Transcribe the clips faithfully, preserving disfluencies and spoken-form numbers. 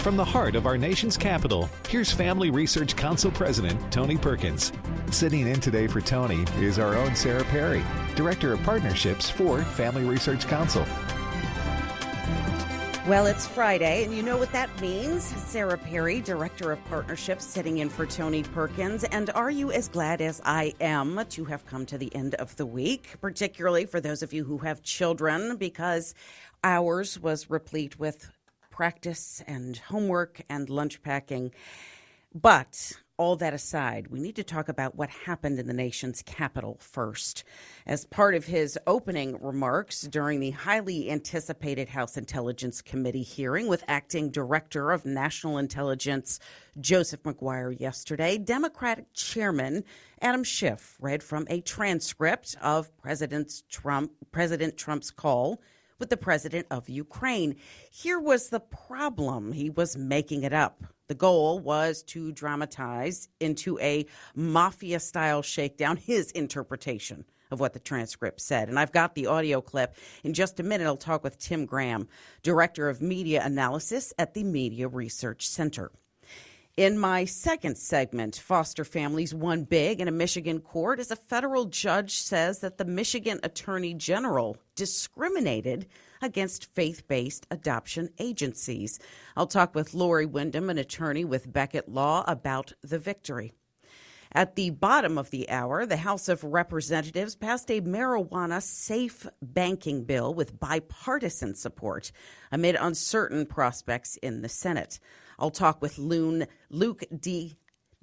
from the heart of our nation's capital, here's Family Research Council President Tony Perkins. Sitting in today for Tony is our own Sarah Perry, Director of Partnerships for Family Research Council. Well, it's Friday, and you know what that means. Sarah Perry, Director of Partnerships, sitting in for Tony Perkins. And are you as glad as I am to have come to the end of the week, particularly for those of you who have children, because ours was replete with practice and homework and lunch packing. But all that aside, we need to talk about what happened in the nation's capital first. As part of his opening remarks during the highly anticipated House Intelligence Committee hearing with Acting Director of National Intelligence Joseph Maguire yesterday, Democratic Chairman Adam Schiff read from a transcript of President Trump, President Trump's call with the president of Ukraine. Here was the problem. He was making it up. The goal was to dramatize into a mafia-style shakedown his interpretation of what the transcript said. And I've got the audio clip. In just a minute, I'll talk with Tim Graham, Director of Media Analysis at the Media Research Center. In my second segment, foster families won big in a Michigan court as a federal judge says that the Michigan Attorney General discriminated against faith-based adoption agencies. I'll talk with Lori Wyndham, an attorney with Beckett Law, about the victory. At the bottom of the hour, the House of Representatives passed a marijuana-safe banking bill with bipartisan support amid uncertain prospects in the Senate. I'll talk with Loon, Luke D.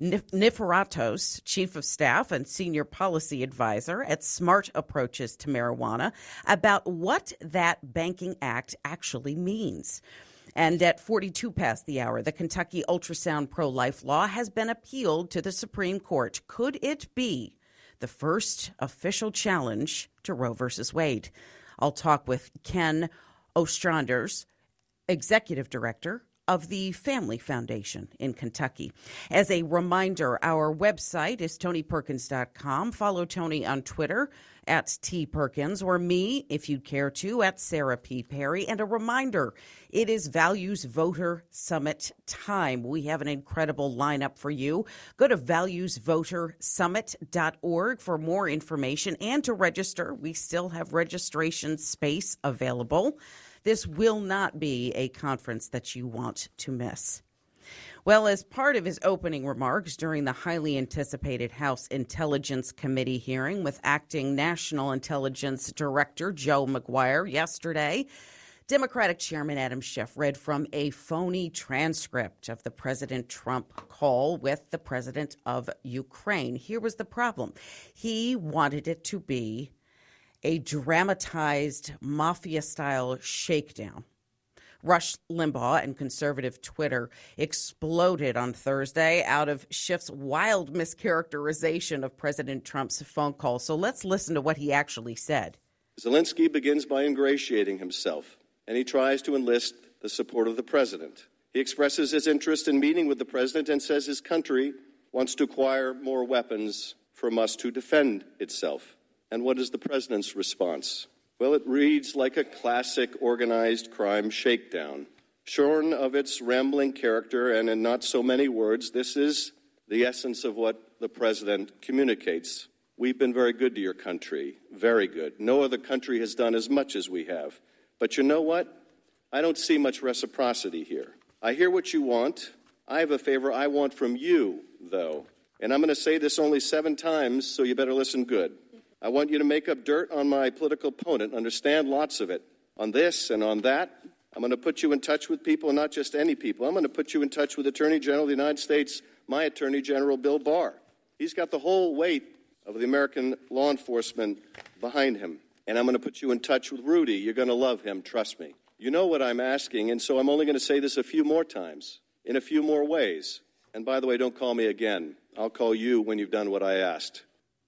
Niferatos, Chief of Staff and Senior Policy Advisor at Smart Approaches to Marijuana, about what that Banking Act actually means. And at forty-two past the hour, the Kentucky ultrasound pro-life law has been appealed to the Supreme Court. Could it be the first official challenge to Roe versus Wade? I'll talk with Ken Ostranders, Executive Director of the Family Foundation in Kentucky. As a reminder, our website is tony perkins dot com. Follow Tony on Twitter at T Perkins, or me, if you'd care to, at Sarah P. Perry. And a reminder, it is Values Voter Summit time. We have an incredible lineup for you. Go to values voter summit dot org for more information and to register. We still have registration space available. This will not be a conference that you want to miss. Well, as part of his opening remarks during the highly anticipated House Intelligence Committee hearing with Acting National Intelligence Director Joe Maguire yesterday, Democratic Chairman Adam Schiff read from a phony transcript of the President Trump call with the president of Ukraine. Here was the problem. He wanted it to be a dramatized mafia-style shakedown. Rush Limbaugh and conservative Twitter exploded on Thursday out of Schiff's wild mischaracterization of President Trump's phone call. So let's listen to what he actually said. Zelensky begins by ingratiating himself, and he tries to enlist the support of the president. He expresses his interest in meeting with the president and says his country wants to acquire more weapons from us to defend itself. And what is the president's response? Well, it reads like a classic organized crime shakedown. Shorn of its rambling character and in not so many words, this is the essence of what the president communicates. We've been very good to your country, very good. No other country has done as much as we have. But you know what? I don't see much reciprocity here. I hear what you want. I have a favor I want from you, though. And I'm going to say this only seven times, so you better listen good. I want you to make up dirt on my political opponent, understand lots of it. On this and on that, I'm going to put you in touch with people, not just any people. I'm going to put you in touch with Attorney General of the United States, my Attorney General, Bill Barr. He's got the whole weight of the American law enforcement behind him. And I'm going to put you in touch with Rudy. You're going to love him, trust me. You know what I'm asking, and so I'm only going to say this a few more times, in a few more ways. And by the way, don't call me again. I'll call you when you've done what I asked.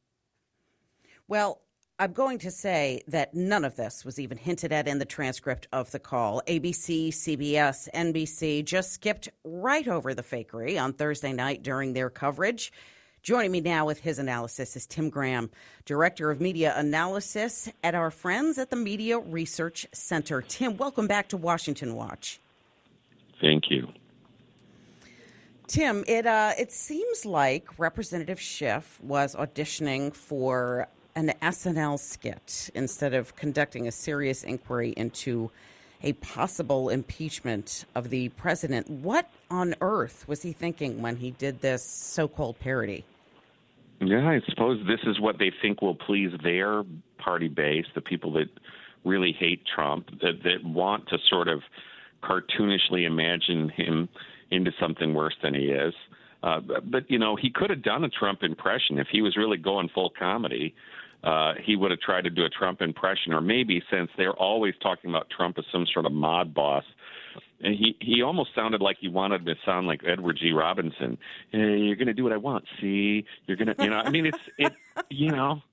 Well, I'm going to say that none of this was even hinted at in the transcript of the call. A B C, C B S, N B C just skipped right over the fakery on Thursday night during their coverage. Joining me now with his analysis is Tim Graham, Director of Media Analysis at our friends at the Media Research Center. Tim, welcome back to Washington Watch. Thank you. Tim, it uh, it seems like Representative Schiff was auditioning for an S N L skit instead of conducting a serious inquiry into a possible impeachment of the president. What on earth was he thinking when he did this so-called parody? Yeah, I suppose this is what they think will please their party base, the people that really hate Trump, that, that want to sort of cartoonishly imagine him into something worse than he is. Uh, but, but, you know, he could have done a Trump impression. If he was really going full comedy, uh, he would have tried to do a Trump impression. Or maybe, since they're always talking about Trump as some sort of mob boss, and he, he almost sounded like he wanted to sound like Edward G. Robinson. Hey, you're going to do what I want. See, you're going to, you know, I mean, it's, it, you know.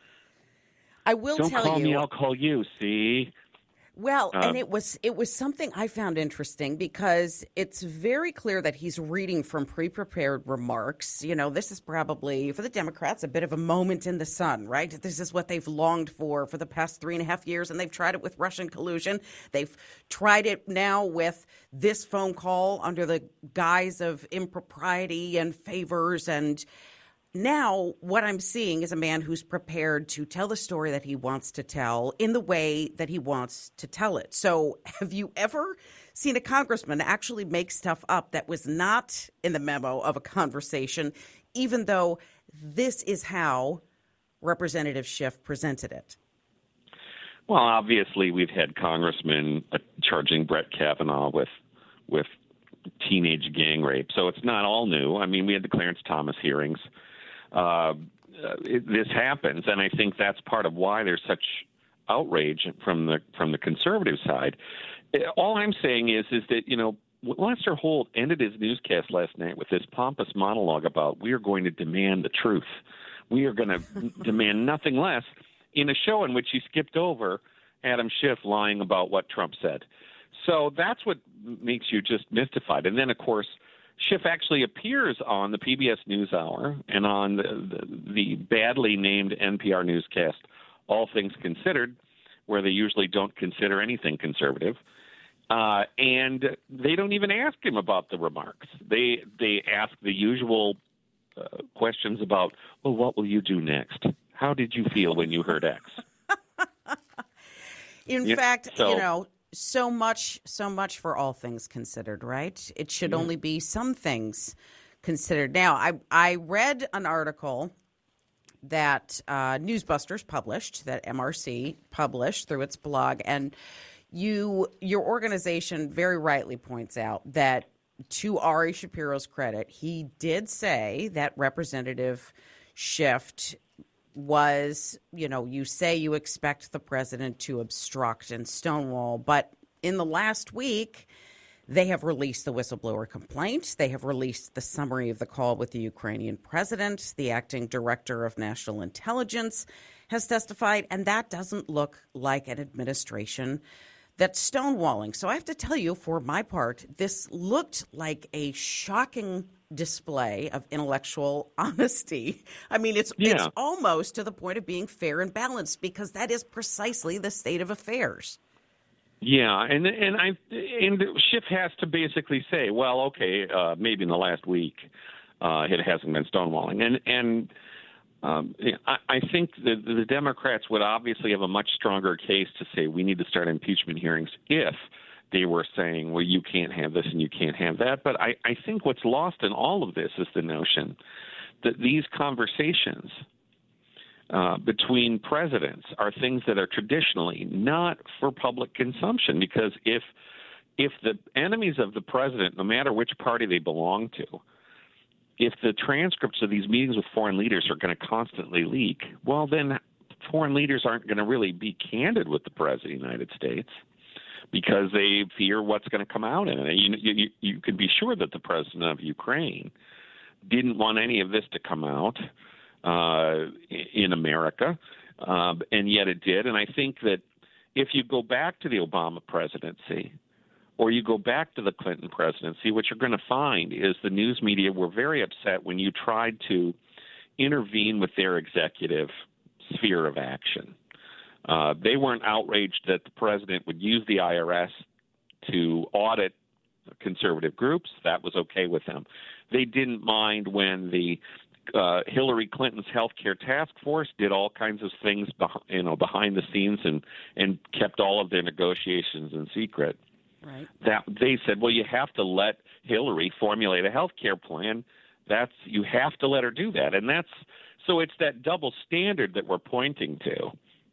I will Don't tell call you. me, I'll call you. See. Well, Uh, and it was it was something I found interesting because it's very clear that he's reading from pre-prepared remarks. You know, this is probably, for the Democrats, a bit of a moment in the sun, right? This is what they've longed for for the past three and a half years, and they've tried it with Russian collusion. They've tried it now with this phone call under the guise of impropriety and favors. And now what I'm seeing is a man who's prepared to tell the story that he wants to tell in the way that he wants to tell it. So have you ever seen a congressman actually make stuff up that was not in the memo of a conversation, even though this is how Representative Schiff presented it? Well, obviously, we've had congressmen uh, charging Brett Kavanaugh with with teenage gang rape, so it's not all new. I mean, we had the Clarence Thomas hearings. Uh, it, this happens, and I think that's part of why there's such outrage from the from the conservative side. All I'm saying is is that, you know, Lester Holt ended his newscast last night with this pompous monologue about we are going to demand the truth. We are going to demand nothing less, in a show in which he skipped over Adam Schiff lying about what Trump said. So that's what makes you just mystified. And then, of course, Schiff actually appears on the P B S NewsHour and on the, the, the badly named N P R newscast, All Things Considered, where they usually don't consider anything conservative. Uh, and they don't even ask him about the remarks. They they ask the usual uh, questions about, well, what will you do next? How did you feel when you heard X? In yeah, fact, so, you know, so much, so much for All Things Considered, right? It should yeah. only be some things considered. Now, I I read an article that uh, Newsbusters published, that M R C published through its blog, and you your organization very rightly points out that, to Ari Shapiro's credit, he did say that Representative Schiff was, you know, you say you expect the president to obstruct and stonewall, but in the last week, they have released the whistleblower complaint. They have released the summary of the call with the Ukrainian president. The acting director of national intelligence has testified, and that doesn't look like an administration that's stonewalling. So I have to tell you, for my part, this looked like a shocking display of intellectual honesty. I mean, it's yeah. it's almost to the point of being fair and balanced, because that is precisely the state of affairs. Yeah, and and I and Schiff has to basically say, well, okay, uh, maybe in the last week uh, it hasn't been stonewalling, and and um, I, I think the, the Democrats would obviously have a much stronger case to say we need to start impeachment hearings if they were saying, well, you can't have this and you can't have that. But I, I think what's lost in all of this is the notion that these conversations uh, between presidents are things that are traditionally not for public consumption, because if if the enemies of the president, no matter which party they belong to, if the transcripts of these meetings with foreign leaders are going to constantly leak, well, then foreign leaders aren't going to really be candid with the president of the United States, because they fear what's going to come out in it. You, you, you can be sure that the president of Ukraine didn't want any of this to come out uh, in America, uh, and yet it did. And I think that if you go back to the Obama presidency, or you go back to the Clinton presidency, what you're going to find is the news media were very upset when you tried to intervene with their executive sphere of action. Uh, they weren't outraged that the president would use the I R S to audit conservative groups. That was okay with them. They didn't mind when the uh, Hillary Clinton's healthcare task force did all kinds of things, beh- you know, behind the scenes and, and kept all of their negotiations in secret. Right. That they said, well, you have to let Hillary formulate a healthcare plan. That's you have to let her do that, and that's so it's that double standard that we're pointing to.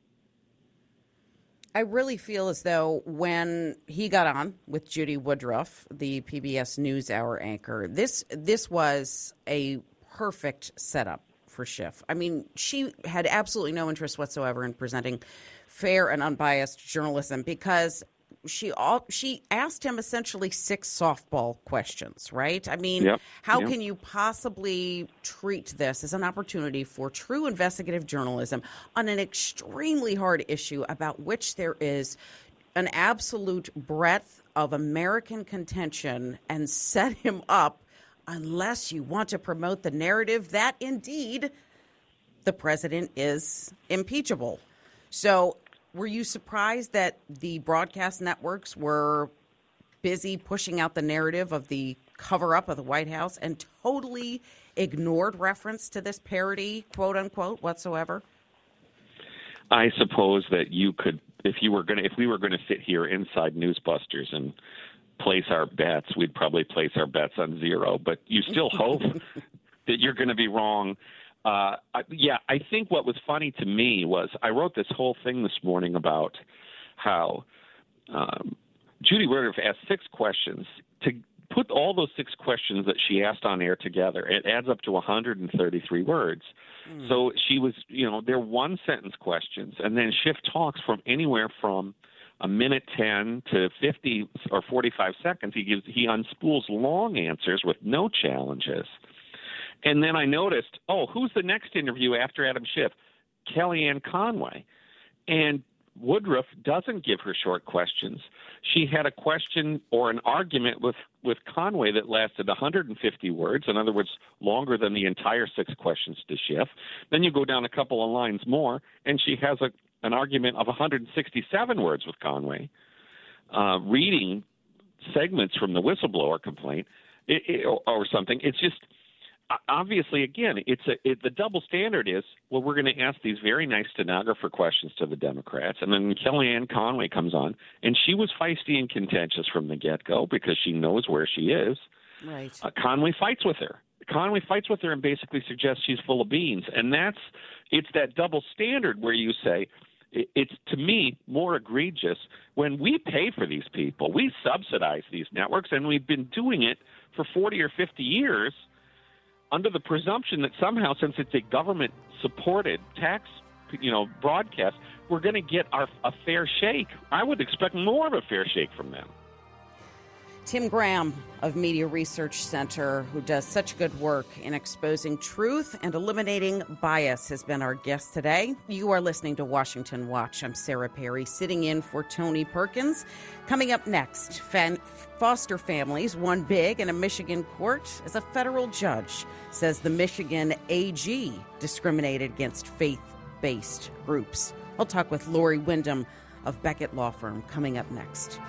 I really feel as though when he got on with Judy Woodruff, the P B S NewsHour anchor, this this was a perfect setup for Schiff. I mean, she had absolutely no interest whatsoever in presenting fair and unbiased journalism because she all she asked him essentially six softball questions, right? I mean, yep. how yep. can you possibly treat this as an opportunity for true investigative journalism on an extremely hard issue about which there is an absolute breadth of American contention, and set him up unless you want to promote the narrative that indeed the president is impeachable? So were you surprised that the broadcast networks were busy pushing out the narrative of the cover-up of the White House and totally ignored reference to this parody, quote unquote, whatsoever? I suppose that you could, if you were going to, if we were going to sit here inside Newsbusters and place our bets, we'd probably place our bets on zero. But you still hope that you're going to be wrong. Uh, I, yeah, I think what was funny to me was I wrote this whole thing this morning about how um, Judy Woodruff asked six questions. To put all those six questions that she asked on air together, it adds up to one hundred thirty-three words. Mm. So she was, you know, they're one-sentence questions, and then Schiff talks from anywhere from a minute ten to fifty or forty-five seconds. He gives he unspools long answers with no challenges. And then I noticed, oh, who's the next interview after Adam Schiff? Kellyanne Conway. And Woodruff doesn't give her short questions. She had a question or an argument with, with Conway that lasted one hundred fifty words, in other words, longer than the entire six questions to Schiff. Then you go down a couple of lines more, and she has a, an argument of one hundred sixty-seven words with Conway, uh, reading segments from the whistleblower complaint it, it, or, or something. It's just... Obviously, again, it's a, it, the double standard is, well, we're going to ask these very nice stenographer questions to the Democrats. And then Kellyanne Conway comes on, and she was feisty and contentious from the get-go because she knows where she is. Right. Uh, Conway fights with her. Conway fights with her and basically suggests she's full of beans. And that's it's that double standard where you say, it's, to me, more egregious when we pay for these people. We subsidize these networks, and we've been doing it for forty or fifty years under the presumption that somehow, since it's a government-supported tax, you know, broadcast, we're going to get our a fair shake. I would expect more of a fair shake from them. Tim Graham of Media Research Center, who does such good work in exposing truth and eliminating bias, has been our guest today. You are listening to Washington Watch. I'm Sarah Perry, sitting in for Tony Perkins. Coming up next, fan- foster families won big in a Michigan court as a federal judge says the Michigan A G discriminated against faith-based groups. I'll talk with Lori Wyndham of Beckett Law Firm coming up next.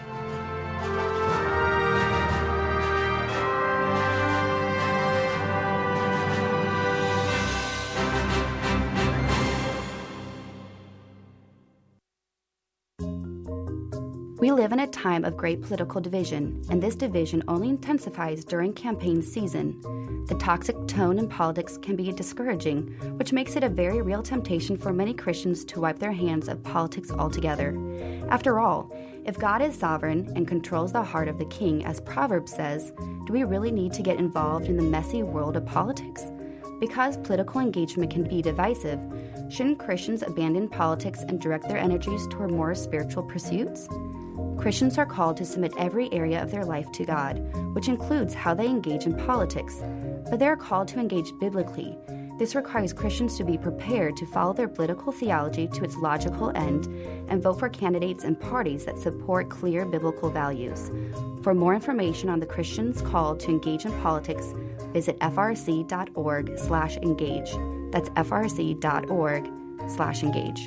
We live in a time of great political division, and this division only intensifies during campaign season. The toxic tone in politics can be discouraging, which makes it a very real temptation for many Christians to wipe their hands of politics altogether. After all, if God is sovereign and controls the heart of the king, as Proverbs says, do we really need to get involved in the messy world of politics? Because political engagement can be divisive, shouldn't Christians abandon politics and direct their energies toward more spiritual pursuits? Christians are called to submit every area of their life to God, which includes how they engage in politics, but they are called to engage biblically. This requires Christians to be prepared to follow their political theology to its logical end and vote for candidates and parties that support clear biblical values. For more information on the Christians called to engage in politics, visit frc.org slash engage. That's frc.org slash engage.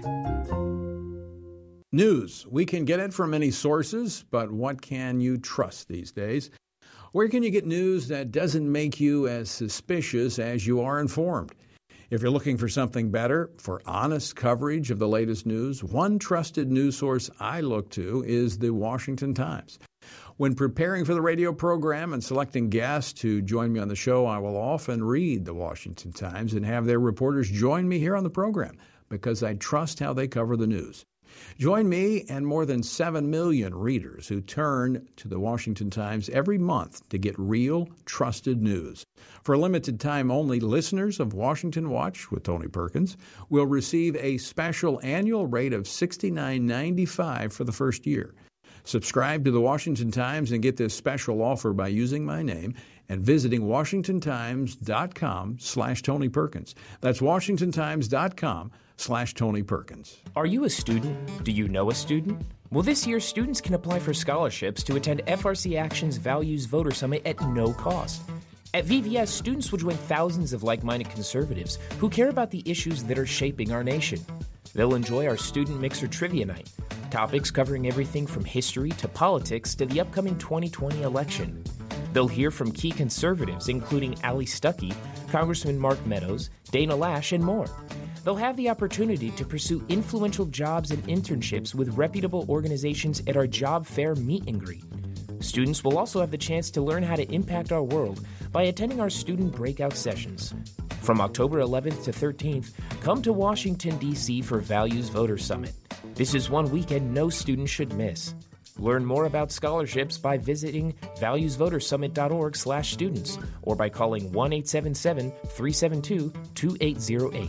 News. We can get it from many sources, but what can you trust these days? Where can you get news that doesn't make you as suspicious as you are informed? If you're looking for something better, for honest coverage of the latest news, one trusted news source I look to is the Washington Times. When preparing for the radio program and selecting guests to join me on the show, I will often read the Washington Times and have their reporters join me here on the program because I trust how they cover the news. Join me and more than seven million readers who turn to the Washington Times every month to get real, trusted news. For a limited time only, listeners of Washington Watch with Tony Perkins will receive a special annual rate of sixty-nine ninety-five for the first year. Subscribe to the Washington Times and get this special offer by using my name and visiting washington times dot com slash Tony Perkins. That's washington times dot com slash Tony Perkins. Are you a student? Do you know a student? Well, this year, students can apply for scholarships to attend F R C Action's Values Voter Summit at no cost. At V V S, students will join thousands of like-minded conservatives who care about the issues that are shaping our nation. They'll enjoy our Student Mixer Trivia Night, topics covering everything from history to politics to the upcoming twenty twenty election. They'll hear from key conservatives, including Allie Stuckey, Congressman Mark Meadows, Dana Lash, and more. They'll have the opportunity to pursue influential jobs and internships with reputable organizations at our job fair meet and greet. Students will also have the chance to learn how to impact our world by attending our student breakout sessions. From October eleventh to thirteenth, come to Washington, D C for Values Voter Summit. This is one weekend no student should miss. Learn more about scholarships by visiting values voter summit dot org slash students or by calling one eight seven seven, three seven two, two eight zero eight.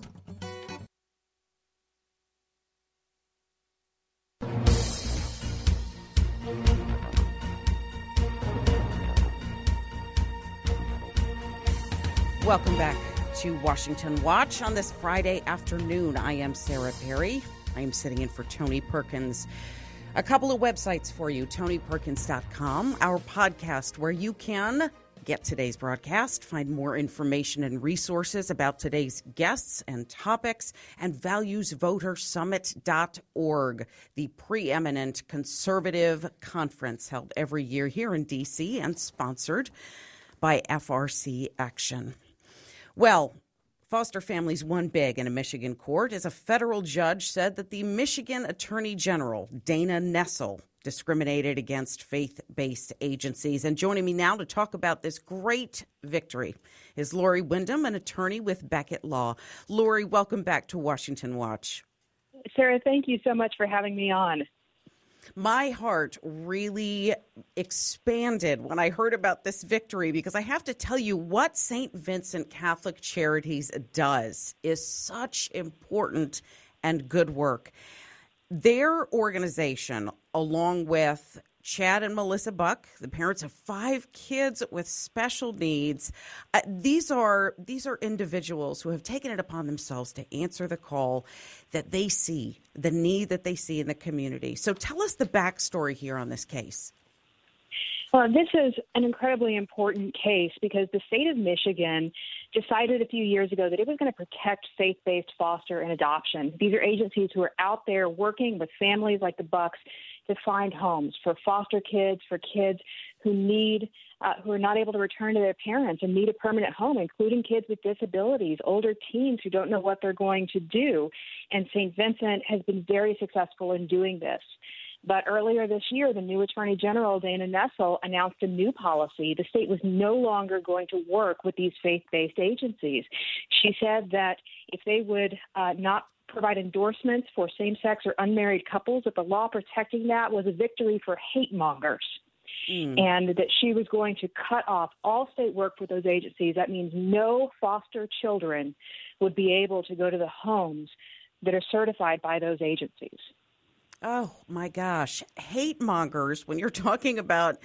Welcome back to Washington Watch on this Friday afternoon. I am Sarah Perry. I am sitting in for Tony Perkins. A couple of websites for you, tony perkins dot com, our podcast where you can get today's broadcast, find more information and resources about today's guests and topics, and values voter summit dot org, the preeminent conservative conference held every year here in D C and sponsored by F R C Action. Well, foster families won big in a Michigan court as a federal judge said that the Michigan Attorney General, Dana Nessel, discriminated against faith-based agencies. And joining me now to talk about this great victory is Lori Wyndham, an attorney with Beckett Law. Lori, welcome back to Washington Watch. Sarah, thank you so much for having me on. My heart really expanded when I heard about this victory because I have to tell you what Saint Vincent Catholic Charities does is such important and good work. Their organization, along with Chad and Melissa Buck, the parents of five kids with special needs. Uh, these are these are individuals who have taken it upon themselves to answer the call that they see, the need that they see in the community. So tell us the backstory here on this case. Well, this is an incredibly important case because the state of Michigan decided a few years ago that it was going to protect faith-based foster and adoption. These are agencies who are out there working with families like the Bucks to find homes for foster kids, for kids who need, uh, who are not able to return to their parents and need a permanent home, including kids with disabilities, older teens who don't know what they're going to do. And Saint Vincent has been very successful in doing this. But earlier this year, the new Attorney General, Dana Nessel, announced a new policy. The state was no longer going to work with these faith-based agencies. She said that if they would uh, not provide endorsements for same-sex or unmarried couples, that the law protecting that was a victory for hate mongers. Mm. And that she was going to cut off all state work for those agencies. That means no foster children would be able to go to the homes that are certified by those agencies. Oh, my gosh. Hate mongers, when you're talking about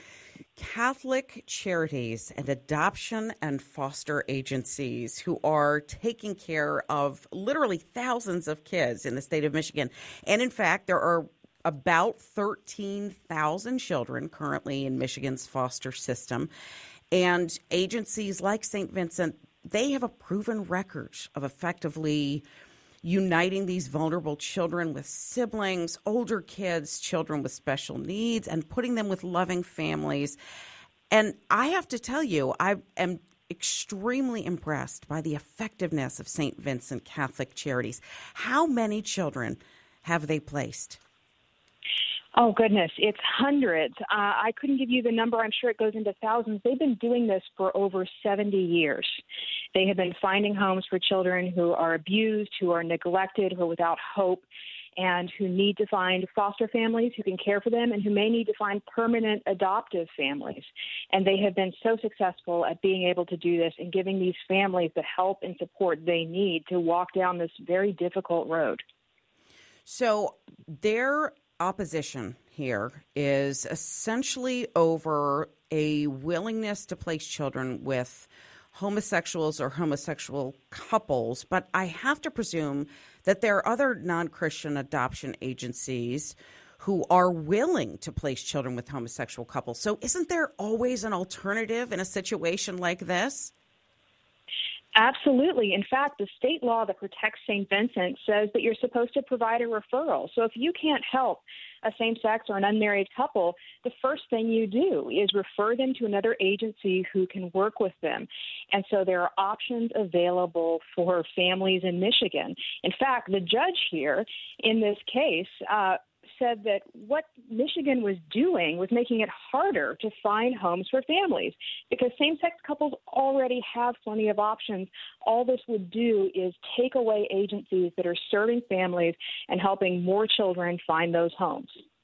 Catholic charities and adoption and foster agencies who are taking care of literally thousands of kids in the state of Michigan. And in fact, there are about thirteen thousand children currently in Michigan's foster system. And agencies like Saint Vincent, they have a proven record of effectively uniting these vulnerable children with siblings, older kids, children with special needs, and putting them with loving families. And I have to tell you, I am extremely impressed by the effectiveness of Saint Vincent Catholic Charities. How many children have they placed? Oh, goodness, it's hundreds. Uh, I couldn't give you the number. I'm sure it goes into thousands. They've been doing this for over seventy years. They have been finding homes for children who are abused, who are neglected, who are without hope, and who need to find foster families who can care for them and who may need to find permanent adoptive families. And they have been so successful at being able to do this and giving these families the help and support they need to walk down this very difficult road. So their opposition here is essentially over a willingness to place children with homosexuals or homosexual couples, but I have to presume that there are other non-Christian adoption agencies who are willing to place children with homosexual couples. So isn't there always an alternative in a situation like this? Absolutely. In fact, the state law that protects Saint Vincent says that you're supposed to provide a referral. So if you can't help a same-sex or an unmarried couple, the first thing you do is refer them to another agency who can work with them. And so there are options available for families in Michigan. In fact, the judge here in this case uh, said that what Michigan was doing was making it harder to find homes for families because same-sex couples already have plenty of options. All this would do is take away agencies that are serving families and helping more children find those homes.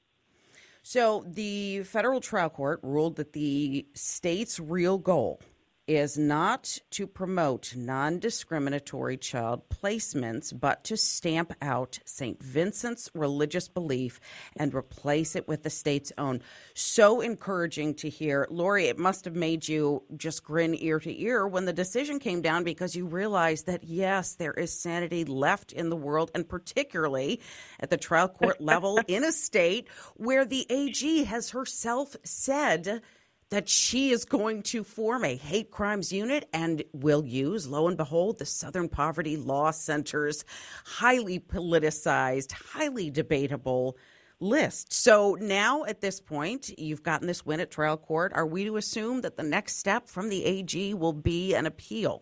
So the federal trial court ruled that the state's real goal is not to promote non-discriminatory child placements, but to stamp out Saint Vincent's religious belief and replace it with the state's own. So encouraging to hear. Lori, it must have made you just grin ear to ear when the decision came down because you realized that, yes, there is sanity left in the world, and particularly at the trial court level in a state where the A G has herself said that she is going to form a hate crimes unit and will use, lo and behold, the Southern Poverty Law Center's highly politicized, highly debatable list. So now at this point, you've gotten this win at trial court. Are we to assume that the next step from the A G will be an appeal?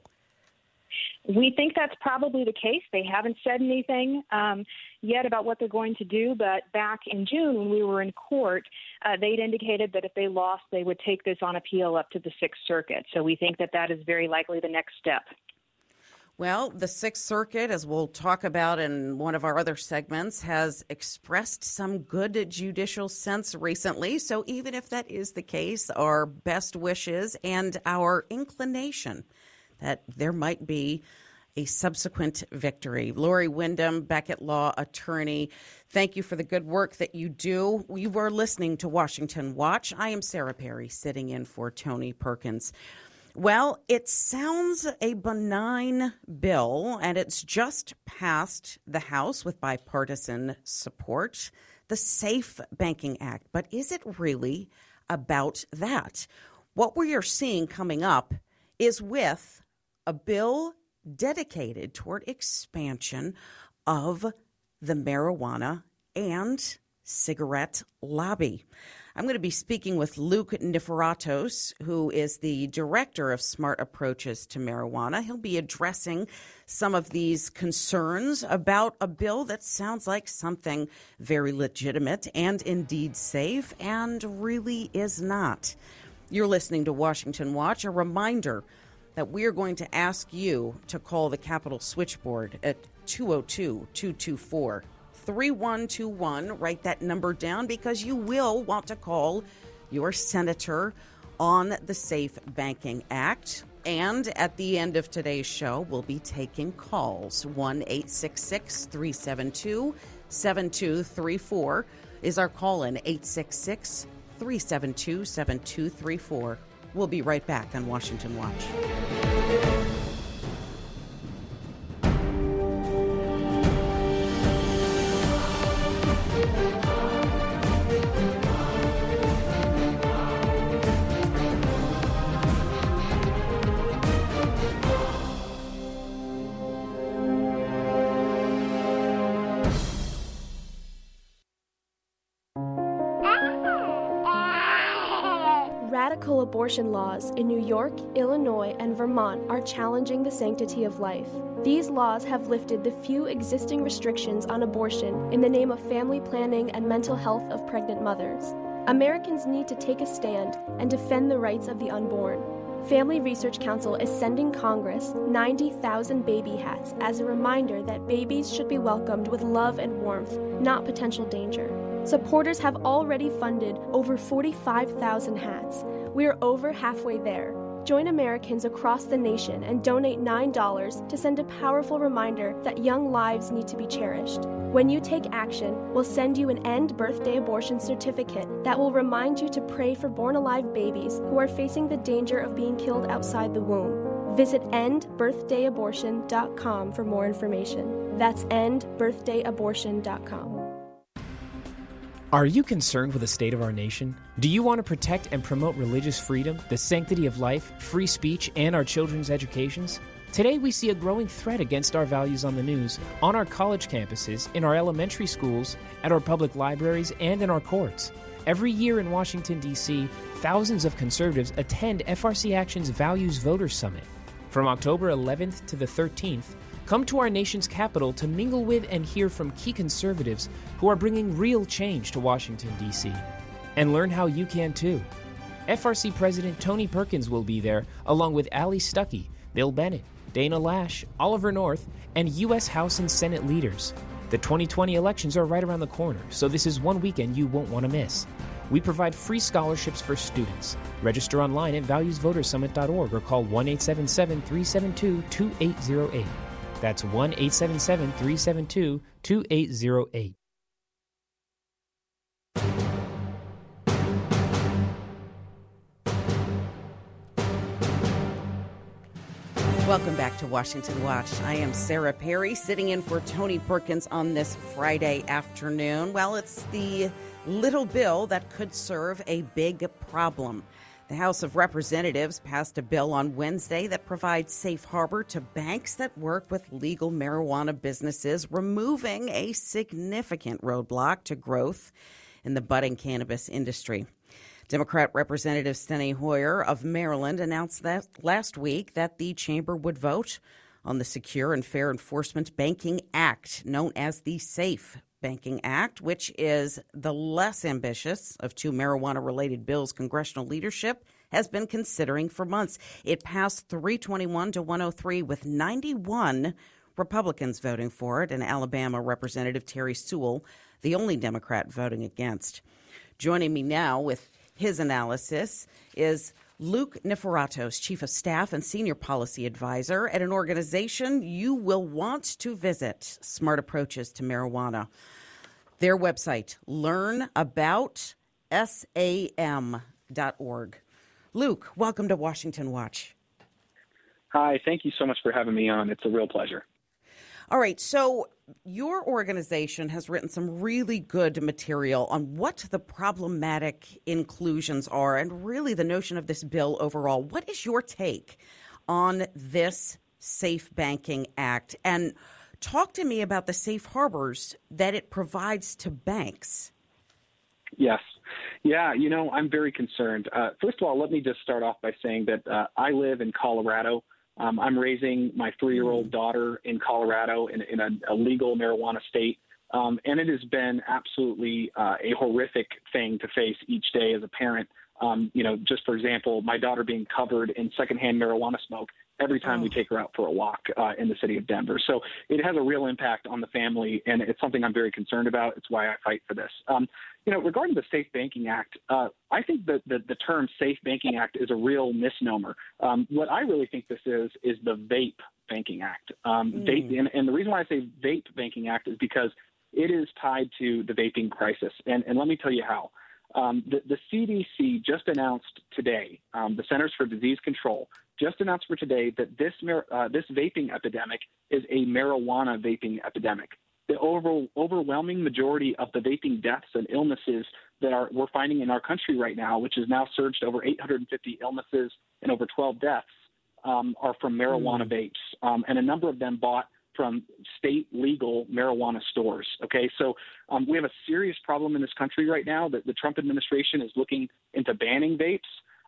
We think that's probably the case. They haven't said anything um, yet about what they're going to do, but back in June when we were in court, uh, they'd indicated that if they lost, they would take this on appeal up to the Sixth Circuit. So we think that that is very likely the next step. Well, the Sixth Circuit, as we'll talk about in one of our other segments, has expressed some good judicial sense recently. So even if that is the case, our best wishes and our inclination that there might be a subsequent victory. Lori Windham, Beckett Law Attorney, thank you for the good work that you do. You are listening to Washington Watch. I am Sarah Perry, sitting in for Tony Perkins. Well, it sounds a benign bill, and it's just passed the House with bipartisan support, the SAFE Banking Act. But is it really about that? What we are seeing coming up is with a bill dedicated toward expansion of the marijuana and cigarette lobby. I'm going to be speaking with Luke Niferatos, who is the director of Smart Approaches to Marijuana. He'll be addressing some of these concerns about a bill that sounds like something very legitimate and indeed safe and really is not. You're listening to Washington Watch. A reminder that we are going to ask you to call the Capitol switchboard at two oh two, two two four, three one two one. Write that number down because you will want to call your senator on the SAFE Banking Act. And at the end of today's show, we'll be taking calls. one eight six six, three seven two, seven two three four is our call-in, eight six six, three seven two, seven two three four. We'll be right back on Washington Watch. Radical abortion laws in New York, Illinois, and Vermont are challenging the sanctity of life. These laws have lifted the few existing restrictions on abortion in the name of family planning and mental health of pregnant mothers. Americans need to take a stand and defend the rights of the unborn. Family Research Council is sending Congress ninety thousand baby hats as a reminder that babies should be welcomed with love and warmth, not potential danger. Supporters have already funded over forty-five thousand hats. We are over halfway there. Join Americans across the nation and donate nine dollars to send a powerful reminder that young lives need to be cherished. When you take action, we'll send you an End Birthday Abortion certificate that will remind you to pray for born-alive babies who are facing the danger of being killed outside the womb. Visit end birthday abortion dot com for more information. That's end birthday abortion dot com. Are you concerned with the state of our nation? Do you want to protect and promote religious freedom, the sanctity of life, free speech, and our children's educations? Today we see a growing threat against our values on the news, on our college campuses, in our elementary schools, at our public libraries, and in our courts. Every year in Washington, D C, thousands of conservatives attend F R C Action's Values Voters Summit. From October eleventh to the thirteenth, come to our nation's capital to mingle with and hear from key conservatives who are bringing real change to Washington, D C. And learn how you can too. F R C President Tony Perkins will be there, along with Ali Stuckey, Bill Bennett, Dana Lash, Oliver North, and U S House and Senate leaders. The twenty twenty elections are right around the corner, so this is one weekend you won't want to miss. We provide free scholarships for students. Register online at values voters summit dot org or call one eight seven seven, three seven two, two eight zero eight. That's one eight seven seven, three seven two, two eight zero eight. Welcome back to Washington Watch. I am Sarah Perry, sitting in for Tony Perkins on this Friday afternoon. Well, it's the little bill that could serve a big problem. The House of Representatives passed a bill on Wednesday that provides safe harbor to banks that work with legal marijuana businesses, removing a significant roadblock to growth in the budding cannabis industry. Democrat Representative Steny Hoyer of Maryland announced that last week that the chamber would vote on the Secure and Fair Enforcement Banking Act, known as the SAFE Banking Act, which is the less ambitious of two marijuana-related bills congressional leadership has been considering for months. It passed three twenty-one to one oh three with ninety-one Republicans voting for it, and Alabama Representative Terry Sewell, the only Democrat voting against. Joining me now with his analysis is Luke Niforatos, Chief of Staff and Senior Policy Advisor at an organization you will want to visit, Smart Approaches to Marijuana. Their website, learn about S A M dot org. Luke, welcome to Washington Watch. Hi, thank you so much for having me on. It's a real pleasure. All right, so your organization has written some really good material on what the problematic inclusions are and really the notion of this bill overall. What is your take on this Safe Banking Act? And talk to me about the safe harbors that it provides to banks. Yes. Yeah, you know, I'm very concerned. Uh, first of all, let me just start off by saying that uh, I live in Colorado. Um, I'm raising my three-year-old daughter in Colorado in, in a, a legal marijuana state, um, and it has been absolutely uh, a horrific thing to face each day as a parent. Um, you know, just for example, my daughter being covered in secondhand marijuana smoke every time oh. we take her out for a walk uh, in the city of Denver. So it has a real impact on the family, and it's something I'm very concerned about. It's why I fight for this. Um, you know, regarding the Safe Banking Act, uh, I think that the, the term Safe Banking Act is a real misnomer. Um, what I really think this is is the Vape Banking Act. Um, mm. vape, and, and the reason why I say Vape Banking Act is because it is tied to the vaping crisis, and, and let me tell you how. Um, the, the C D C just announced today, um, the Centers for Disease Control just announced for today that this uh, this vaping epidemic is a marijuana vaping epidemic. The over, overwhelming majority of the vaping deaths and illnesses that are we're finding in our country right now, which has now surged to over eight hundred fifty illnesses and over twelve deaths, um, are from marijuana mm. vapes, um, and a number of them bought from state legal marijuana stores. Okay, so um, we have a serious problem in this country right now that the Trump administration is looking into banning vapes.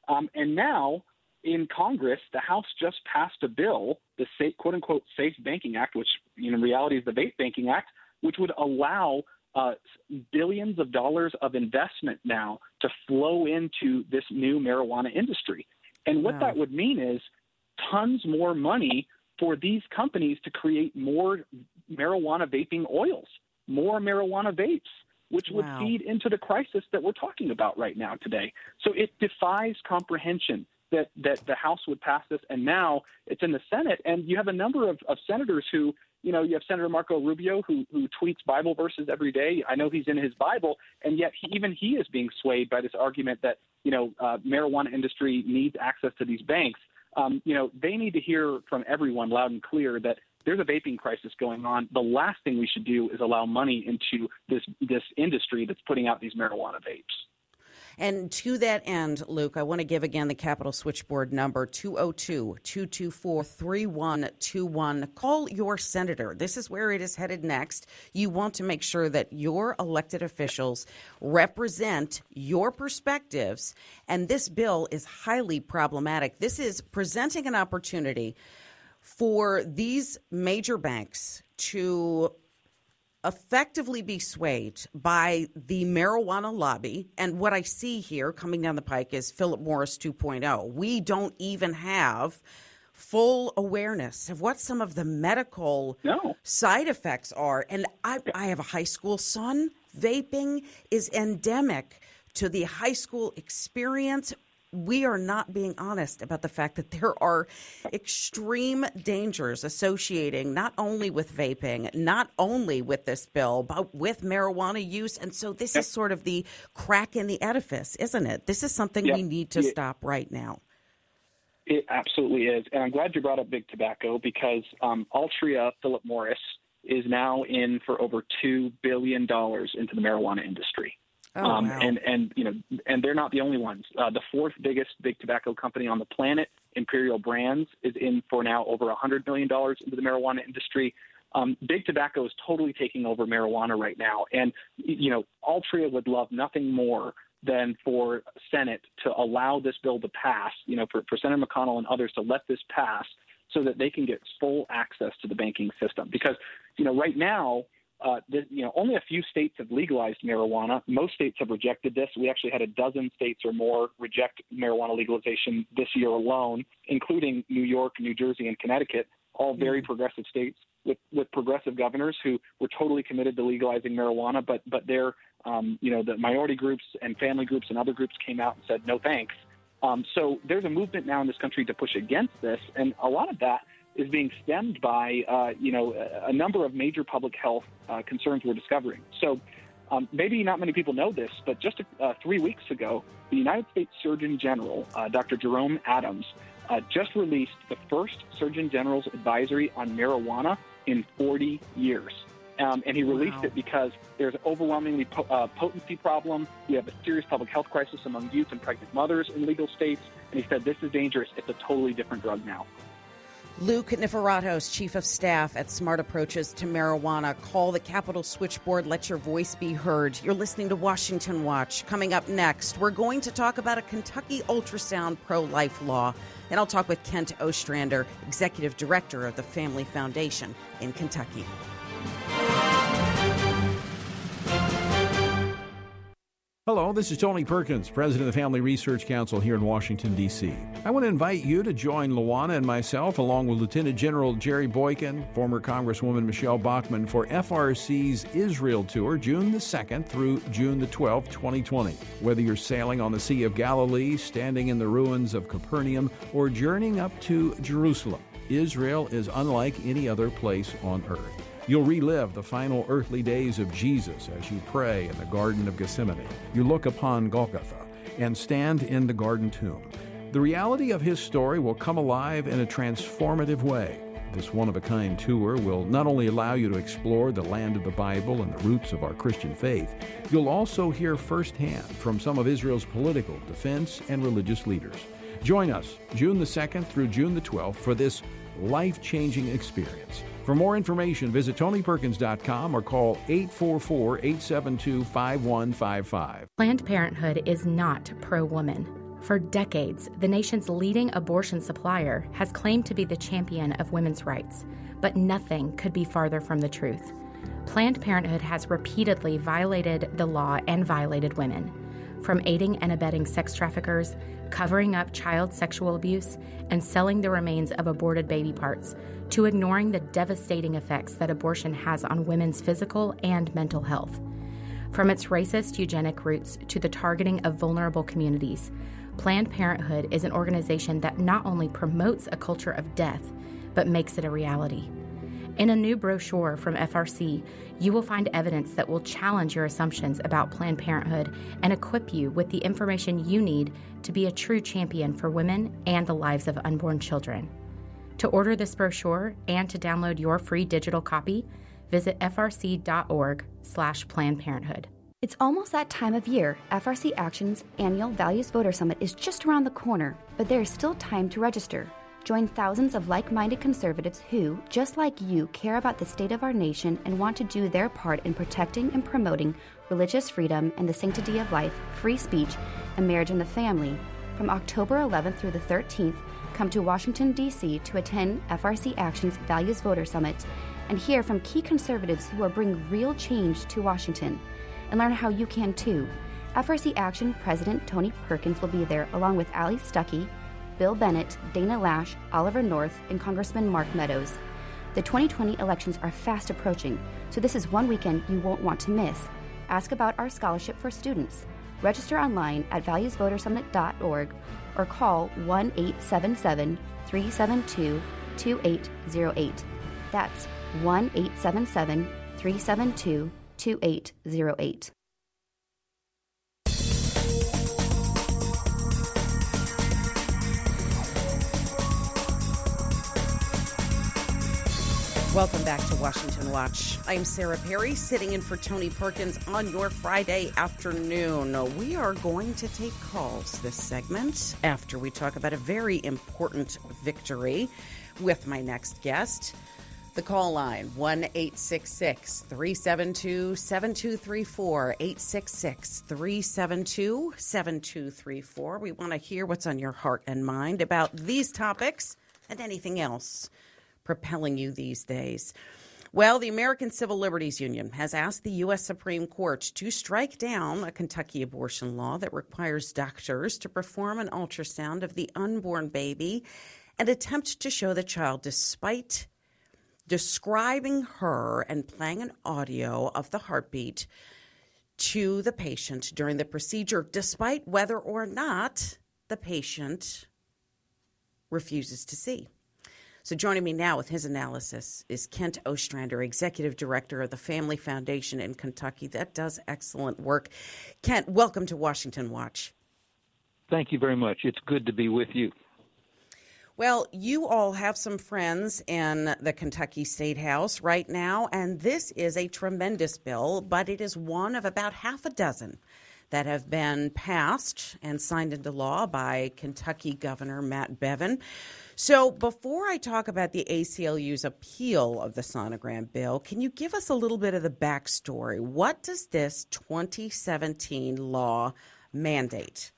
Um, and now in Congress, the House just passed a bill, the safe, quote-unquote Safe Banking Act, which in reality is the Vape Banking Act, which would allow uh, billions of dollars of investment now to flow into this new marijuana industry. And what wow. that would mean is tons more money for these companies to create more marijuana vaping oils, more marijuana vapes, which would wow. feed into the crisis that we're talking about right now today. So it defies comprehension that, that the House would pass this, and now it's in the Senate. And you have a number of, of senators who, you know, you have Senator Marco Rubio who, who tweets Bible verses every day. I know he's in his Bible, and yet he, even he is being swayed by this argument that, you know, uh, marijuana industry needs access to these banks. Um, you know, they need to hear from everyone loud and clear that there's a vaping crisis going on. The last thing we should do is allow money into this this industry that's putting out these marijuana vapes. And to that end, Luke, I want to give again the Capitol Switchboard number, two oh two, two two four, three one two one. Call your senator. This is where it is headed next. You want to make sure that your elected officials represent your perspectives, and this bill is highly problematic. This is presenting an opportunity for these major banks to effectively be swayed by the marijuana lobby. And what I see here coming down the pike is Philip Morris two point oh. We don't even have full awareness of what some of the medical no. side effects are. And I, I have a high school son. Vaping is endemic to the high school experience. We are not being honest about the fact that there are extreme dangers associating not only with vaping, not only with this bill, but with marijuana use. And so this yep. is sort of the crack in the edifice, isn't it? This is something yep. we need to yeah. stop right now. It absolutely is. And I'm glad you brought up big tobacco because um, Altria, Philip Morris, is now in for over two billion dollars into the marijuana industry. Oh, um, wow. and, and, you know, and they're not the only ones. Uh, the fourth biggest big tobacco company on the planet, Imperial Brands, is in for now over one hundred million dollars into the marijuana industry. Um, big tobacco is totally taking over marijuana right now. And, you know, Altria would love nothing more than for Senate to allow this bill to pass, you know, for, for Senator McConnell and others to let this pass so that they can get full access to the banking system. Because, you know, right now, Uh, the, you know, only a few states have legalized marijuana. Most states have rejected this. We actually had a dozen states or more reject marijuana legalization this year alone, including New York, New Jersey, and Connecticut, all very mm-hmm. progressive states with, with progressive governors who were totally committed to legalizing marijuana. But but their, um, you know, the minority groups and family groups and other groups came out and said no thanks. Um, so there's a movement now in this country to push against this, and a lot of that is being stemmed by, uh, you know, a, a number of major public health uh, concerns we're discovering. So um, maybe not many people know this, but just uh, three weeks ago, the United States Surgeon General, uh, Doctor Jerome Adams, uh, just released the first Surgeon General's advisory on marijuana in forty years. Um, and he released wow. it because there's an overwhelmingly po- uh, potency problem. We have a serious public health crisis among youth and pregnant mothers in legal states. And he said, this is dangerous. It's a totally different drug now. Luke Niforatos, Chief of Staff at Smart Approaches to Marijuana. Call the Capitol Switchboard. Let your voice be heard. You're listening to Washington Watch. Coming up next, we're going to talk about a Kentucky ultrasound pro-life law. And I'll talk with Kent Ostrander, Executive Director of the Family Foundation in Kentucky. Hello, this is Tony Perkins, President of the Family Research Council here in Washington, D C I want to invite you to join Luana and myself, along with Lieutenant General Jerry Boykin, former Congresswoman Michelle Bachmann, for F R C's Israel Tour, June the second through June the twelfth, twenty twenty. Whether you're sailing on the Sea of Galilee, standing in the ruins of Capernaum, or journeying up to Jerusalem, Israel is unlike any other place on earth. You'll relive the final earthly days of Jesus as you pray in the Garden of Gethsemane. You look upon Golgotha and stand in the garden tomb. The reality of his story will come alive in a transformative way. This one-of-a-kind tour will not only allow you to explore the land of the Bible and the roots of our Christian faith, you'll also hear firsthand from some of Israel's political, defense, and religious leaders. Join us June the second through June the twelfth for this life-changing experience. For more information, visit tony perkins dot com or call eight four four, eight seven two, five one five five. Planned Parenthood is not pro-woman. For decades, the nation's leading abortion supplier has claimed to be the champion of women's rights, but nothing could be farther from the truth. Planned Parenthood has repeatedly violated the law and violated women. From aiding and abetting sex traffickers, covering up child sexual abuse, and selling the remains of aborted baby parts, to ignoring the devastating effects that abortion has on women's physical and mental health. From its racist eugenic roots to the targeting of vulnerable communities, Planned Parenthood is an organization that not only promotes a culture of death, but makes it a reality. In a new brochure from F R C, you will find evidence that will challenge your assumptions about Planned Parenthood and equip you with the information you need to be a true champion for women and the lives of unborn children. To order this brochure and to download your free digital copy, visit frc.org slash Planned Parenthood. It's almost that time of year. F R C Action's annual Values Voter Summit is just around the corner, but there is still time to register. Join thousands of like-minded conservatives who, just like you, care about the state of our nation and want to do their part in protecting and promoting religious freedom and the sanctity of life, free speech, and marriage and the family. From October eleventh through the thirteenth, come to Washington, D C to attend F R C Action's Values Voter Summit and hear from key conservatives who will bring real change to Washington, and learn how you can too. F R C Action President Tony Perkins will be there along with Ali Stuckey, Bill Bennett, Dana Lash, Oliver North, and Congressman Mark Meadows. The twenty twenty elections are fast approaching, so this is one weekend you won't want to miss. Ask about our scholarship for students. Register online at values voter summit dot org or call one eight seven seven, three seven two, two eight zero eight. That's one eight seven seven, three seven two, two eight zero eight. Welcome back to Washington Watch. I'm Sarah Perry, sitting in for Tony Perkins on your Friday afternoon. We are going to take calls this segment after we talk about a very important victory with my next guest. The call line, one eight six six, three seven two, seven two three four, eight six six, three seven two, seven two three four. We want to hear what's on your heart and mind about these topics and anything else propelling you these days. Well, the American Civil Liberties Union has asked the U S Supreme Court to strike down a Kentucky abortion law that requires doctors to perform an ultrasound of the unborn baby and attempt to show the child despite describing her and playing an audio of the heartbeat to the patient during the procedure, despite whether or not the patient refuses to see. So joining me now with his analysis is Kent Ostrander, Executive Director of the Family Foundation in Kentucky that does excellent work. Kent, welcome to Washington Watch. Thank you very much. It's good to be with you. Well, you all have some friends in the Kentucky State House right now, and this is a tremendous bill, but it is one of about half a dozen that have been passed and signed into law by Kentucky Governor Matt Bevin. So before I talk about the A C L U's appeal of the sonogram bill, can you give us a little bit of the backstory? What does this twenty seventeen law mandate?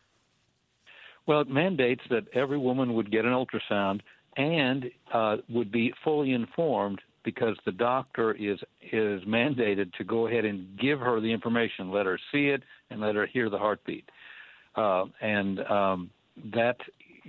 Well, it mandates that every woman would get an ultrasound and uh, would be fully informed, because the doctor is is mandated to go ahead and give her the information, let her see it, and let her hear the heartbeat. Uh, and um, that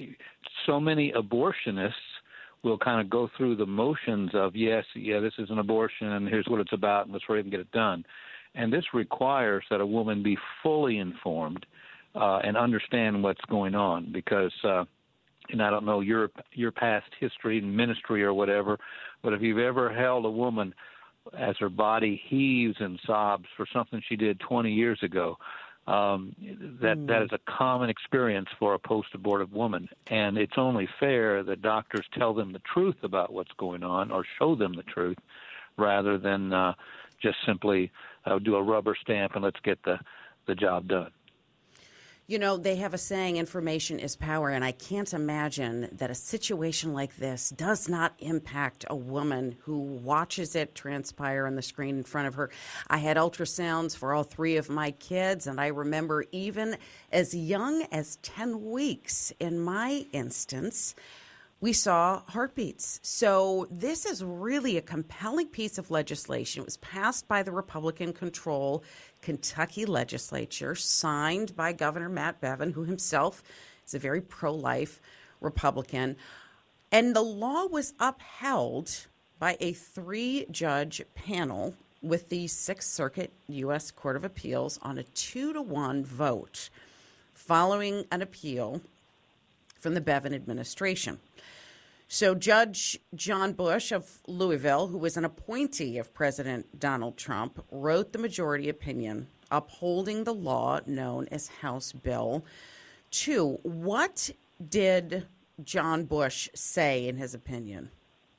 so many abortionists will kind of go through the motions of, yes, yeah, this is an abortion, and here's what it's about, and let's hurry up and get it done. And this requires that a woman be fully informed uh, and understand what's going on, because uh, and I don't know your your past history and ministry or whatever, but if you've ever held a woman as her body heaves and sobs for something she did twenty years ago, um, that mm. that is a common experience for a post-abortive woman. And it's only fair that doctors tell them the truth about what's going on, or show them the truth, rather than uh, just simply uh, do a rubber stamp and let's get the, the job done. You know, they have a saying, information is power, and I can't imagine that a situation like this does not impact a woman who watches it transpire on the screen in front of her. I had ultrasounds for all three of my kids, and I remember even as young as ten weeks, in my instance, we saw heartbeats. So this is really a compelling piece of legislation. It was passed by the Republican-controlled Kentucky legislature, signed by Governor Matt Bevin, who himself is a very pro-life Republican. And the law was upheld by a three-judge panel with the Sixth Circuit U S Court of Appeals on a two to one vote following an appeal from the Bevin administration. So Judge John Bush of Louisville, who was an appointee of President Donald Trump, wrote the majority opinion upholding the law known as House Bill two. What did John Bush say in his opinion?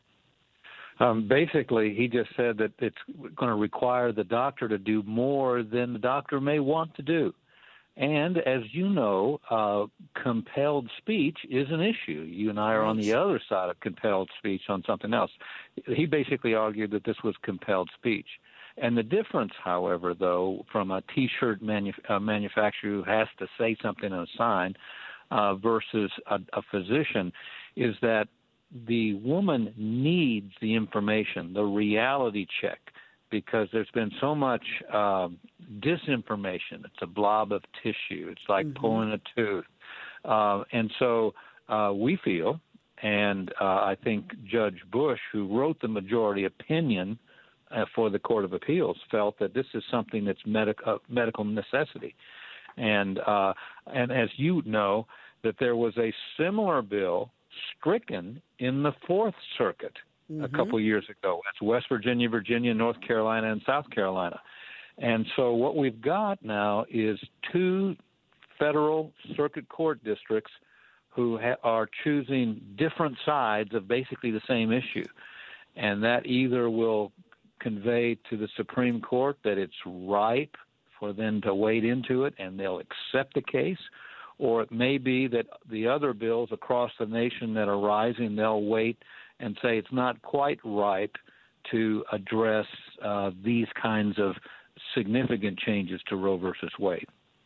Um, basically, he just said that it's going to require the doctor to do more than the doctor may want to do. And as you know, uh, compelled speech is an issue. You and I are on the other side of compelled speech on something else. He basically argued that this was compelled speech. And the difference, however, though, from a T-shirt manu- uh, manufacturer who has to say something on a sign uh, versus a, a physician is that the woman needs the information, the reality check, because there's been so much uh, disinformation. It's a blob of tissue. It's like mm-hmm. pulling a tooth. Uh, and so uh, we feel, and uh, I think Judge Bush, who wrote the majority opinion uh, for the Court of Appeals, felt that this is something that's medic- uh, medical necessity. And, uh, and as you know, that there was a similar bill stricken in the Fourth Circuit a couple of years ago. That's West Virginia, Virginia, North Carolina, and South Carolina. And so what we've got now is two federal circuit court districts who ha- are choosing different sides of basically the same issue. And that either will convey to the Supreme Court that it's ripe for them to wade into it and they'll accept the case, or it may be that the other bills across the nation that are rising, they'll wait and say it's not quite ripe to address uh, these kinds of significant changes to Roe versus Wade.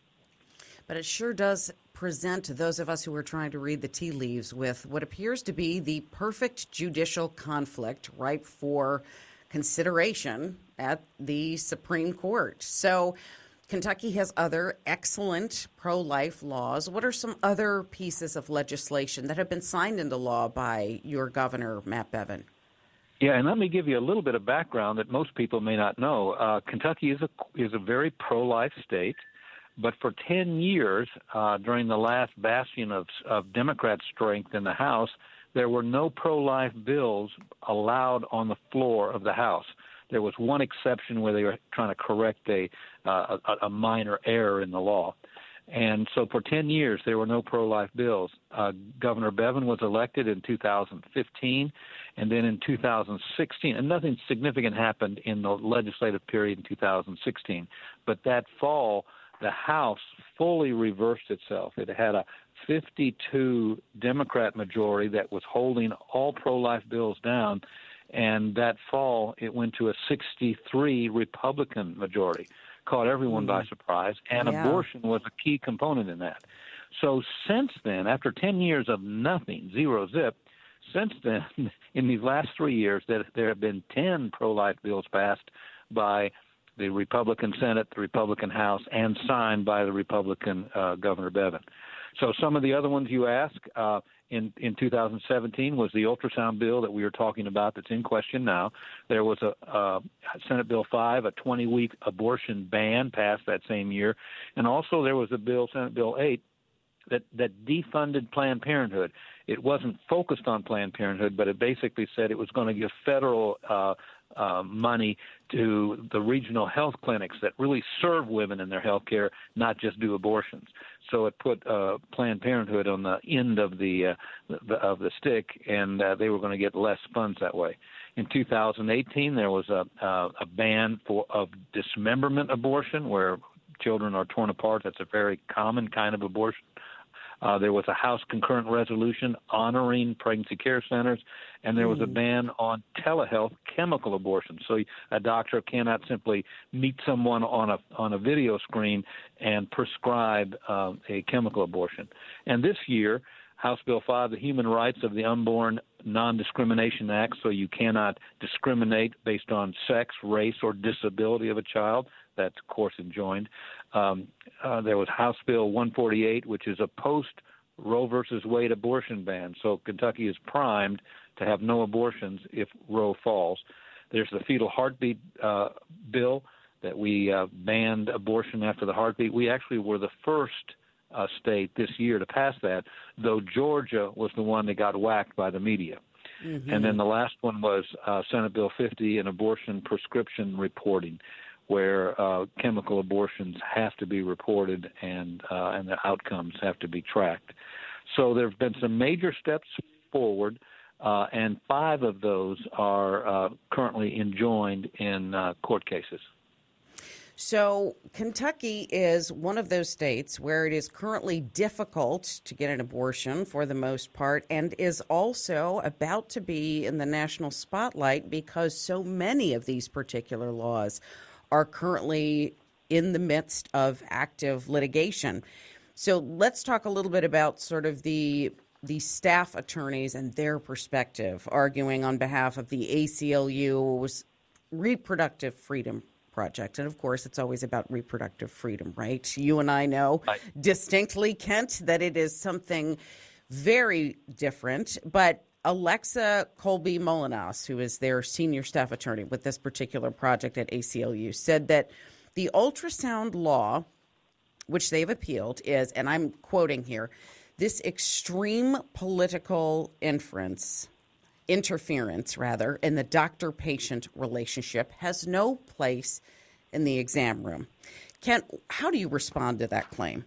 But it sure does present to those of us who are trying to read the tea leaves with what appears to be the perfect judicial conflict ripe for consideration at the Supreme Court. So Kentucky has other excellent pro-life laws. What are some other pieces of legislation that have been signed into law by your governor, Matt Bevin? Yeah, and let me give you a little bit of background that most people may not know. Uh, Kentucky is a is a very pro-life state, but for ten years, uh, during the last bastion of, of Democrat strength in the House, there were no pro-life bills allowed on the floor of the House. There was one exception where they were trying to correct a, uh, a, a minor error in the law. And so for ten years, there were no pro-life bills. Uh, Governor Bevin was elected in two thousand fifteen, and then in two thousand sixteen, and nothing significant happened in the legislative period in two thousand sixteen. But that fall, the House fully reversed itself. It had a fifty-two Democrat majority that was holding all pro-life bills down, and that fall it went to a sixty-three Republican majority. Caught everyone mm. by surprise, and yeah. abortion was a key component in that. So since then, after ten years of nothing, zero zip, since then, in these last three years, that there have been ten pro-life bills passed by the Republican Senate, the Republican House, and signed by the Republican uh, Governor Bevin. So some of the other ones you ask, uh, in, in two thousand seventeen was the ultrasound bill that we were talking about that's in question now. There was a, a Senate Bill five, a twenty-week abortion ban passed that same year. And also there was a bill, Senate Bill eight, that, that defunded Planned Parenthood. It wasn't focused on Planned Parenthood, but it basically said it was going to give federal uh, uh, money to the regional health clinics that really serve women in their health care, not just do abortions. So it put uh, Planned Parenthood on the end of the, uh, the of the stick, and uh, they were going to get less funds that way. In two thousand eighteen, there was a, uh, a ban for of dismemberment abortion, where children are torn apart. That's a very common kind of abortion. Uh, there was a House concurrent resolution honoring pregnancy care centers, and there was a ban on telehealth chemical abortion. So a doctor cannot simply meet someone on a on a video screen and prescribe uh, a chemical abortion. And this year, House Bill five, the Human Rights of the Unborn Non-Discrimination Act, so you cannot discriminate based on sex, race, or disability of a child. That's, of course, enjoined. Um, uh, there was House Bill one forty-eight, which is a post-Roe versus Wade abortion ban. So Kentucky is primed to have no abortions if Roe falls. There's the fetal heartbeat uh, bill that we uh, banned abortion after the heartbeat. We actually were the first uh, state this year to pass that, though Georgia was the one that got whacked by the media. Mm-hmm. And then the last one was uh, Senate Bill fifty, an abortion prescription reporting, where uh, chemical abortions have to be reported and uh, and the outcomes have to be tracked. So there have been some major steps forward, uh, and five of those are uh, currently enjoined in uh, court cases. So Kentucky is one of those states where it is currently difficult to get an abortion for the most part, and is also about to be in the national spotlight because so many of these particular laws are currently in the midst of active litigation. So let's talk a little bit about sort of the the staff attorneys and their perspective, arguing on behalf of the A C L U's Reproductive Freedom Project. And of course, it's always about reproductive freedom, right? You and I know right. distinctly, Kent, that it is something very different. But Alexa Colby-Molinas, who is their senior staff attorney with this particular project at A C L U, said that the ultrasound law, which they've appealed, is, and I'm quoting here, this extreme political inference, interference rather, in the doctor-patient relationship has no place in the exam room. Kent, how do you respond to that claim?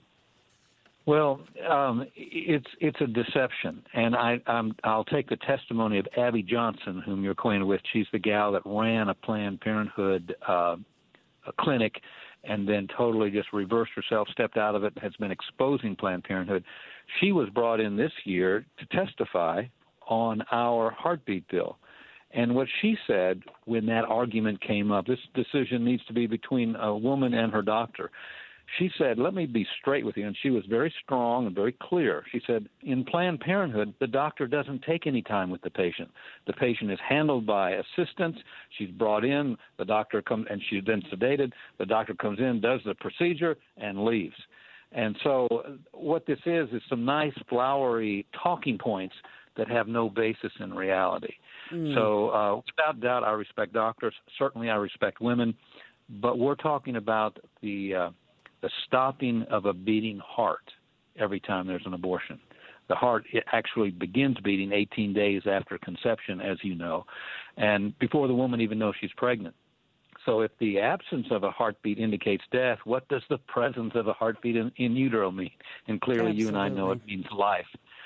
Well, um, it's it's a deception, and I, I'm, I'll take the testimony of Abby Johnson, whom you're acquainted with. She's the gal that ran a Planned Parenthood uh, a clinic and then totally just reversed herself, stepped out of it, has been exposing Planned Parenthood. She was brought in this year to testify on our heartbeat bill. And what she said when that argument came up, this decision needs to be between a woman and her doctor. She said, let me be straight with you, and she was very strong and very clear. She said, in Planned Parenthood, the doctor doesn't take any time with the patient. The patient is handled by assistants. She's brought in, the doctor comes, and she's then sedated. The doctor comes in, does the procedure, and leaves. And so what this is is some nice, flowery talking points that have no basis in reality. Mm. So uh, without doubt, I respect doctors. Certainly I respect women. But we're talking about the uh, the stopping of a beating heart every time there's an abortion. The heart it actually begins beating eighteen days after conception, as you know, and before the woman even knows she's pregnant. So if the absence of a heartbeat indicates death, what does the presence of a heartbeat in, in utero mean? And clearly Absolutely. You and I know it means life.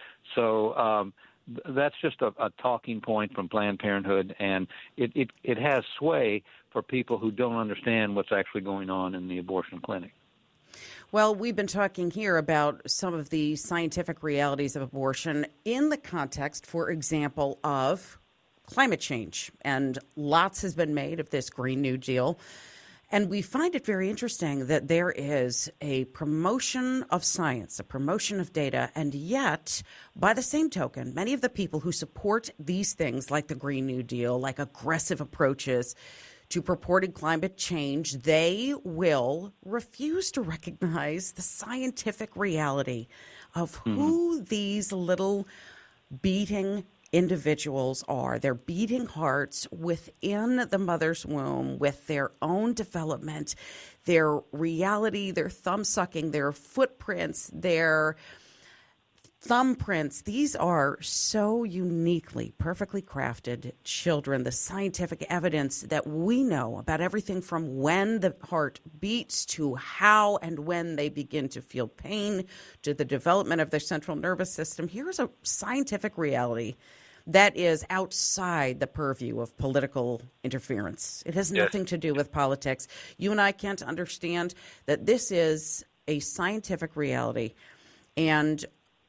So um, that's just a, a talking point from Planned Parenthood, and it, it, it has sway for people who don't understand what's actually going on in the abortion clinic. Well, we've been talking here about some of the scientific realities of abortion in the context, for example, of climate change. And lots has been made of this Green New Deal. And we find it very interesting that there is a promotion of science, a promotion of data, and yet, by the same token, many of the people who support these things like the Green New Deal, like aggressive approaches to purported climate change, they will refuse to recognize the scientific reality of who mm-hmm. these little beating individuals are. They're beating hearts within the mother's womb with their own development, their reality, their thumb sucking, their footprints, their thumbprints. These are so uniquely, perfectly crafted children. The scientific evidence that we know about everything from when the heart beats to how and when they begin to feel pain to the development of their central nervous system. Here's a scientific reality that is outside the purview of political interference. It has Yes. nothing to do with politics. You and I can't understand that this is a scientific reality, and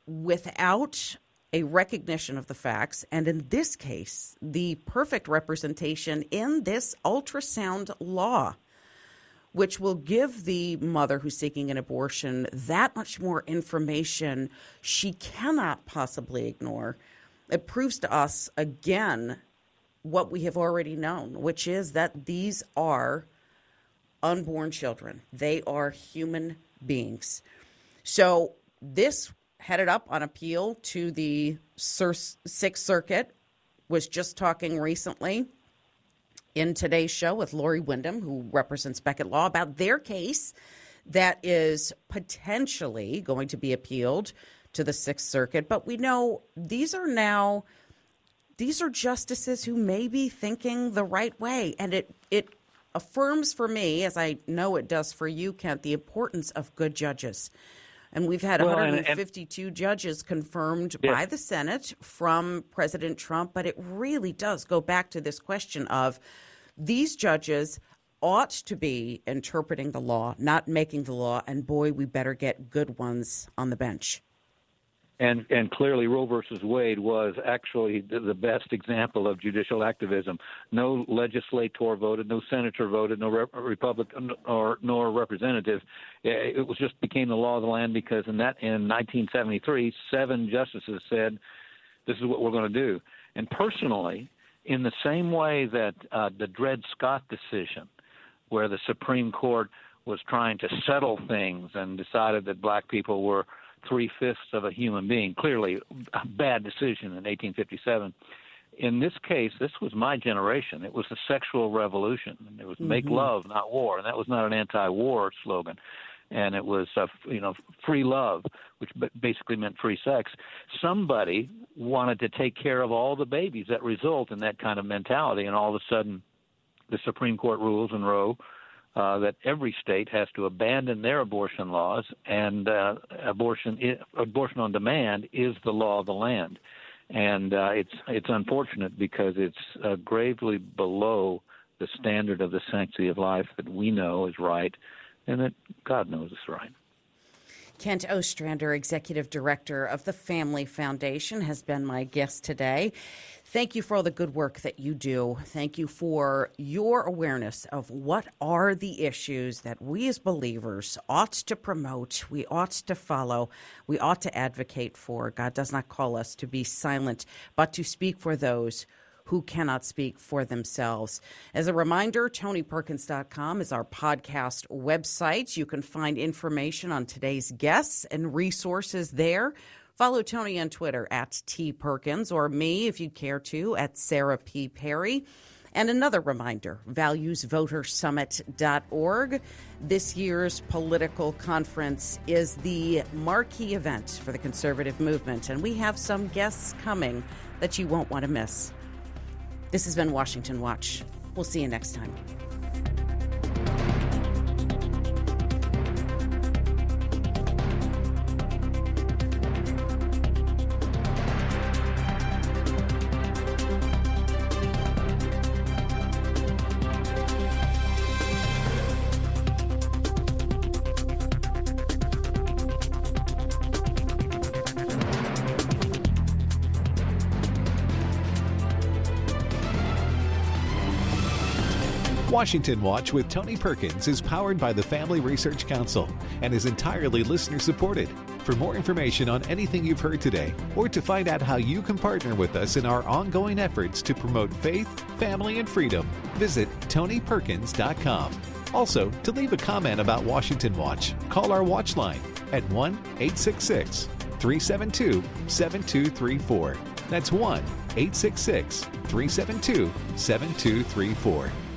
without a recognition of the facts, and in this case, the perfect representation in this ultrasound law, which will give the mother who's seeking an abortion that much more information she cannot possibly ignore. It proves to us again what we have already known, which is that these are unborn children. They are human beings. So this headed up on appeal to the Sixth Circuit, was just talking recently in today's show with Lori Wyndham, who represents Beckett Law, about their case that is potentially going to be appealed to the Sixth Circuit. But we know these are now, these are justices who may be thinking the right way. And it, it affirms for me, as I know it does for you, Kent, the importance of good judges. And we've had well, one hundred fifty-two and, and, judges confirmed yeah. by the Senate from President Trump. But it really does go back to this question of these judges ought to be interpreting the law, not making the law. And boy, we better get good ones on the bench. And and clearly Roe versus Wade was actually the, the best example of judicial activism. No legislator voted, no senator voted, no rep, Republican or nor representative. It was just became the law of the land because in that in nineteen seventy-three, seven justices said, "This is what we're going to do." And personally, in the same way that uh, the Dred Scott decision, where the Supreme Court was trying to settle things and decided that black people were three-fifths of a human being, clearly a bad decision in eighteen fifty-seven. In this case, this was my generation. It was the sexual revolution. It was make Mm-hmm. love, not war, and that was not an anti-war slogan. And it was, uh, you know, free love, which basically meant free sex. Somebody wanted to take care of all the babies that result in that kind of mentality, and all of a sudden the Supreme Court rules in Roe Uh, that every state has to abandon their abortion laws, and uh, abortion abortion on demand is the law of the land. And uh, it's it's unfortunate because it's uh, gravely below the standard of the sanctity of life that we know is right and that God knows is right. Kent Ostrander, Executive Director of the Family Foundation, has been my guest today. Thank you for all the good work that you do. Thank you for your awareness of what are the issues that we as believers ought to promote, we ought to follow, we ought to advocate for. God does not call us to be silent, but to speak for those who cannot speak for themselves. As a reminder, Tony Perkins dot com is our podcast website. You can find information on today's guests and resources there. Follow Tony on Twitter at T Perkins, or me, if you care to, at Sarah P. Perry. And another reminder, values voter summit dot org. This year's political conference is the marquee event for the conservative movement, and we have some guests coming that you won't want to miss. This has been Washington Watch. We'll see you next time. Washington Watch with Tony Perkins is powered by the Family Research Council and is entirely listener-supported. For more information on anything you've heard today, or to find out how you can partner with us in our ongoing efforts to promote faith, family, and freedom, visit Tony Perkins dot com. Also, to leave a comment about Washington Watch, call our watch line at one eight six six, three seven two, seven two three four. That's one eight six six, three seven two, seven two three four.